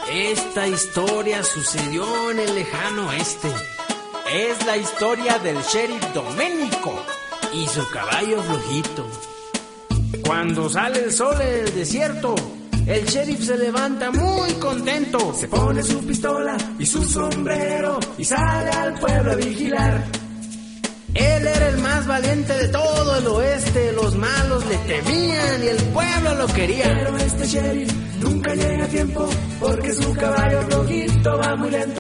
Esta historia sucedió en el lejano oeste. Es la historia del sheriff Doménico y su caballo flojito. Cuando sale el sol en el desierto, el sheriff se levanta muy contento. Se pone su pistola y su sombrero y sale al pueblo a vigilar. Él era el más valiente de todo el oeste. Los malos le temían y el pueblo lo quería. Pero este sheriff nunca llega a tiempo porque su caballo flojito va muy lento.